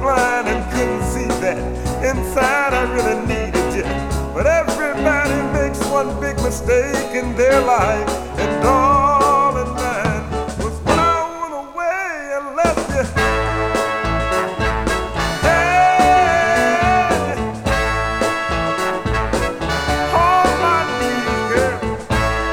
blind and couldn't see that inside I really needed you. But everybody makes one big mistake in their life, and